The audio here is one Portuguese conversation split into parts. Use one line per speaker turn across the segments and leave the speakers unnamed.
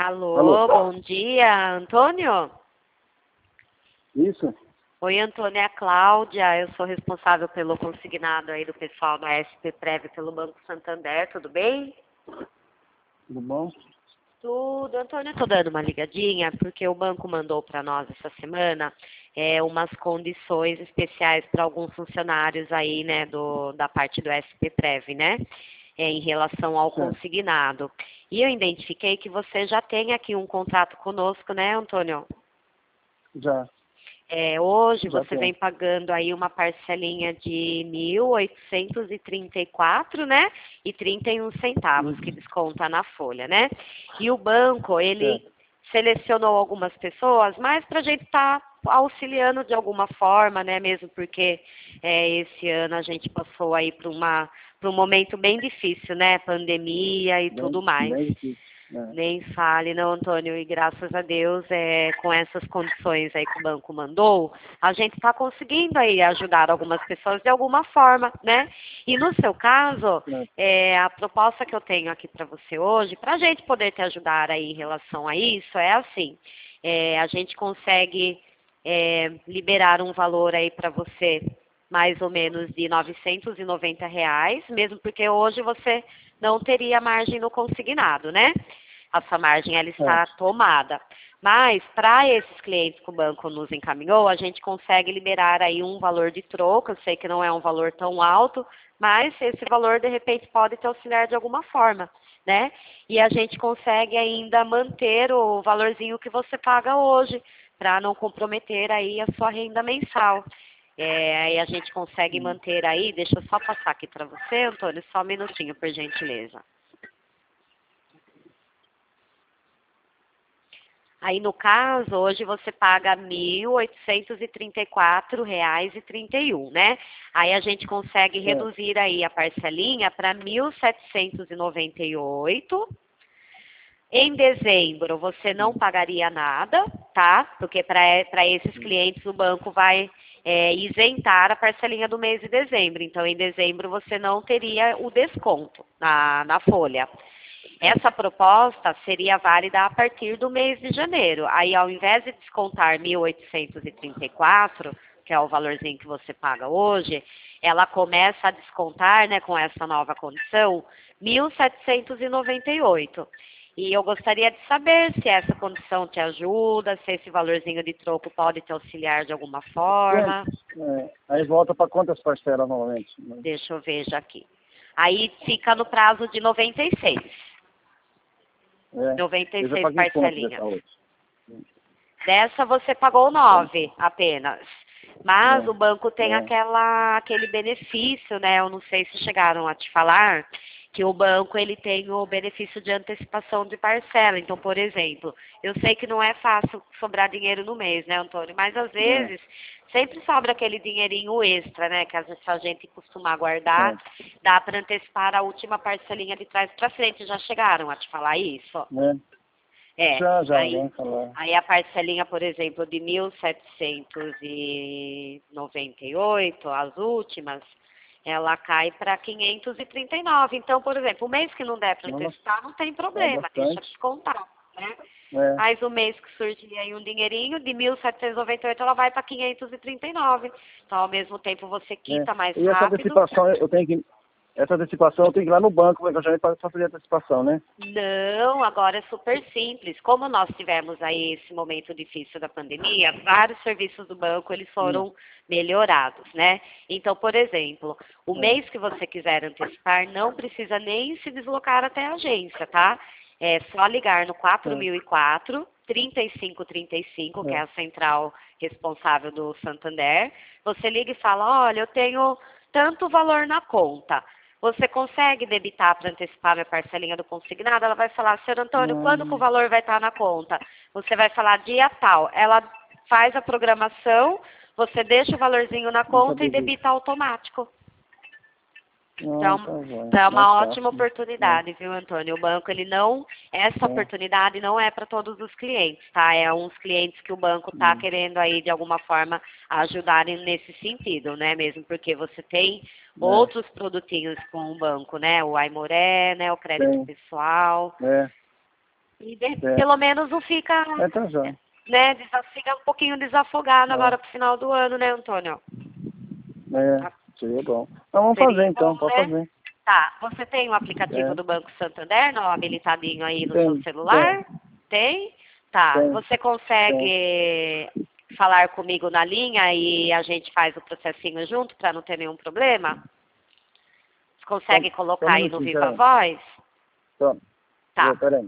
Alô?
Alô, bom dia, Antônio?
Isso?
Oi, Antônio, é a Cláudia, eu sou responsável pelo consignado aí do pessoal da SP Prev pelo Banco Santander, tudo bem?
Tudo bom?
Tudo, Antônio, eu tô dando uma ligadinha, porque o banco mandou para nós essa semana umas condições especiais para alguns funcionários aí, né, da parte do SP Prev, né? Em relação ao
Certo.
consignado. E eu identifiquei que você já tem aqui um contrato conosco, né, Antônio?
Já
Hoje você
tem.
vem pagando aí uma parcelinha de 1.834, né? E 31 centavos que desconta na folha, né? E o banco, ele
Certo.
selecionou algumas pessoas, mas para a gente estar auxiliando de alguma forma, né? Mesmo porque esse ano a gente passou aí por um momento bem difícil, né? Pandemia e tudo mais.
Bem difícil. Né?
Nem fale, não, Antônio, e graças a Deus, com essas condições aí que o banco mandou, a gente está conseguindo aí ajudar algumas pessoas de alguma forma, né? E no seu caso,
Certo.
a proposta que eu tenho aqui para você hoje, para a gente poder te ajudar aí em relação a isso, é assim, a gente consegue liberar um valor aí para você mais ou menos de R$ 990, mesmo porque hoje você não teria margem no consignado, né? A sua margem ela está tomada. Mas, para esses clientes que o banco nos encaminhou, a gente consegue liberar aí um valor de troco. Eu sei que não é um valor tão alto, mas esse valor, de repente, pode te auxiliar de alguma forma, né? E a gente consegue ainda manter o valorzinho que você paga hoje, para não comprometer aí a sua renda mensal. Aí a gente consegue manter aí, deixa eu só passar aqui para você, Antônio, só um minutinho, por gentileza. Aí, no caso, hoje você paga R$ 1.834,31, né? Aí a gente consegue reduzir aí a parcelinha para 1.798. Em dezembro, você não pagaria nada, tá? Porque para esses clientes o banco vai isentar a parcelinha do mês de dezembro. Então, em dezembro, você não teria o desconto na folha. Essa proposta seria válida a partir do mês de janeiro. Aí, ao invés de descontar 1.834, que é o valorzinho que você paga hoje, ela começa a descontar, né, com essa nova condição, 1.798. E eu gostaria de saber se essa condição te ajuda, se esse valorzinho de troco pode te auxiliar de alguma forma.
Aí volta para quantas parcelas novamente?
Deixa eu ver já aqui. Aí fica no prazo de 96.
Eu já
96
paguei quanto
parcelinhas.
dessa outra?
Dessa você pagou 9 apenas. Mas o banco tem aquele benefício, né? Eu não sei se chegaram a te falar, que o banco ele tem o benefício de antecipação de parcela. Então, por exemplo, eu sei que não é fácil sobrar dinheiro no mês, né, Antônio? Mas às vezes sempre sobra aquele dinheirinho extra, né? Que às vezes a gente costuma guardar, dá para antecipar a última parcelinha de trás para frente. Já chegaram a te falar isso?
Já,
Aí,
vamos falar.
aí a parcelinha, por exemplo, de 1.798, as últimas, ela cai para 539. Então, por exemplo, o mês que não der para antecipar, não tem problema, deixa descontar, né? Mas o mês que surgir aí um dinheirinho, de 1.798, ela vai para 539. Então, ao mesmo tempo, você quita mais
E essa
rápido.
antecipação, essa antecipação eu tenho que ir lá no banco, para fazer a antecipação, né?
Não, agora é super simples. Como nós tivemos aí esse momento difícil da pandemia, vários serviços do banco eles foram melhorados, né? Então, por exemplo, o mês que você quiser antecipar, não precisa nem se deslocar até a agência, tá? É só ligar no 4004 3535, que é a central responsável do Santander. Você liga e fala, olha, eu tenho tanto valor na conta. Você consegue debitar para antecipar minha parcelinha do consignado? Ela vai falar, senhor Antônio, quando que o valor vai estar na conta? Você vai falar dia tal. Ela faz a programação, você deixa o valorzinho na conta e debita automático. Então, é uma ótima oportunidade, viu, Antônio? O banco, essa oportunidade não é para todos os clientes, tá? É uns clientes que o banco está querendo aí, de alguma forma, ajudarem nesse sentido, né? Mesmo porque você tem outros produtinhos com o banco, né? O Aimoré, né? O crédito pessoal. E pelo menos não fica,
Então já.
né, fica um pouquinho desafogado agora pro final do ano, né, Antônio?
Seria bom. Então vamos
Seria
fazer então,
bom,
pode
né?
fazer.
Tá, você tem o aplicativo do Banco Santander, não, habilitadinho aí no
Tem,
seu celular? Tem? Tá,
Tem.
você consegue falar comigo na linha e a gente faz o processinho junto para não ter nenhum problema? Você consegue colocar aí no Viva Voz? Tá.
Peraí.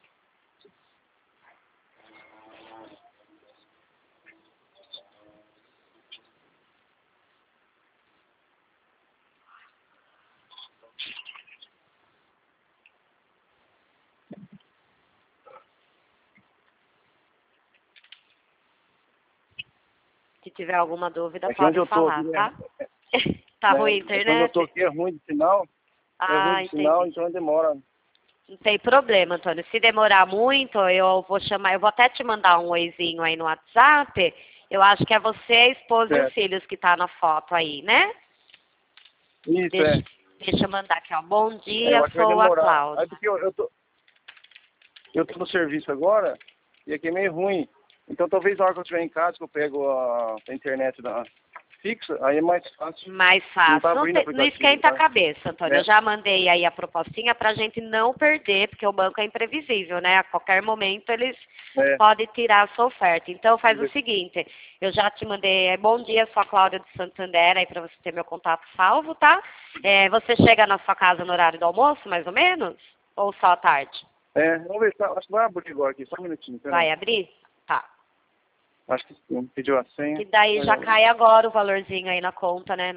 Se tiver alguma dúvida,
Aqui onde
pode
eu tô,
falar,
aqui,
tá? Tá ruim a
onde eu
internet?
tô aqui é ruim de sinal.
Ah,
sinal,
entendi.
então demora.
Não tem problema, Antônio. Se demorar muito, eu vou até te mandar um oizinho aí no WhatsApp. Eu acho que é você, a esposa e os filhos que tá na foto aí, né?
Isso,
Deixa eu mandar aqui, ó. Bom
eu
dia,
acho que vai
sou a
demorar.
Cláudia.
Aí porque eu tô no serviço agora e aqui é meio ruim. Então talvez na hora que eu estiver em casa, que eu pego a internet fixa, aí é mais fácil.
Mais fácil.
Não,
Não esquenta a cabeça, Antônio. Eu já mandei aí a propostinha pra gente não perder, porque o banco é imprevisível, né? A qualquer momento eles podem tirar a sua oferta. Então faz o seguinte, eu já te mandei, bom dia, sou a Cláudia de Santander, aí pra você ter meu contato salvo, tá? Você chega na sua casa no horário do almoço, mais ou menos? Ou só à tarde?
Vamos ver, acho que vai abrir agora aqui, só um minutinho.
Vai abrir? Tá.
Acho que sim, pediu a senha.
Que daí já cai agora o valorzinho aí na conta, né?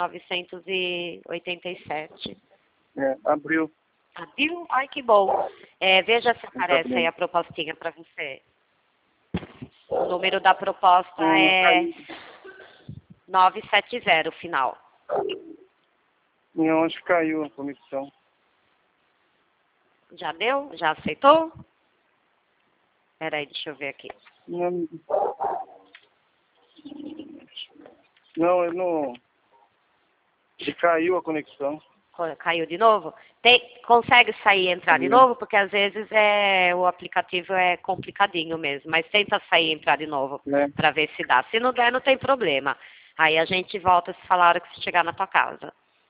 987.
Abriu.
Abriu? Ai, que bom. Veja se aparece aí a propostinha para você. O número da proposta é 970, final.
Não, acho que caiu a conexão.
Já deu? Já aceitou? Peraí, deixa eu ver aqui.
Não, ele não. Ele caiu a conexão.
Caiu de novo? Consegue sair e entrar de novo? Porque às vezes o aplicativo é complicadinho mesmo. Mas tenta sair e entrar de novo para ver se dá. Se não der, não tem problema. Aí a gente volta a se falar a hora que você chegar na tua casa.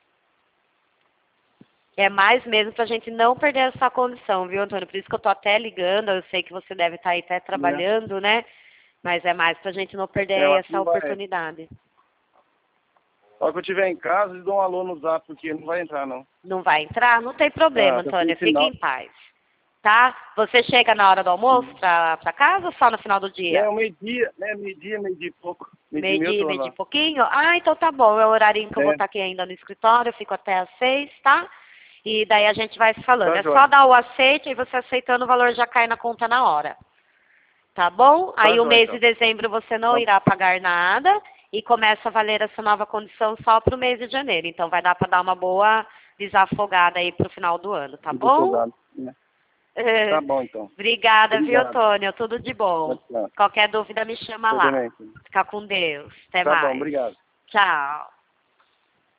É mais mesmo pra gente não perder essa condição, viu, Antônio? Por isso que eu tô até ligando. Eu sei que você deve estar aí até trabalhando, né? Mas é mais pra gente não perder essa oportunidade.
A hora que eu estiver em casa, eles dão um alô no zap, porque não vai entrar, não.
Não vai entrar? Não tem problema, Antônio. Fique em paz. Tá? Você chega na hora do almoço pra casa ou só no final do dia?
Meio-dia, né? Meio-dia e pouco.
Meio-dia e pouquinho? Ah, então tá bom. É o horário que eu vou estar aqui ainda no escritório. Eu fico até às 6, tá? E daí a gente vai se falando. É só dar o aceite e você aceitando o valor já cai na conta na hora. Tá bom? Aí o mês de dezembro você não irá pagar nada e começa a valer essa nova condição só para o mês de janeiro. Então vai dar para dar uma boa desafogada aí para o final do ano, tá bom?
Tá bom, então.
Obrigada, viu, Antônio? Tudo de bom. Qualquer dúvida me chama lá.
Também.
Fica com Deus. Até mais.
Tá bom, obrigado.
Tchau.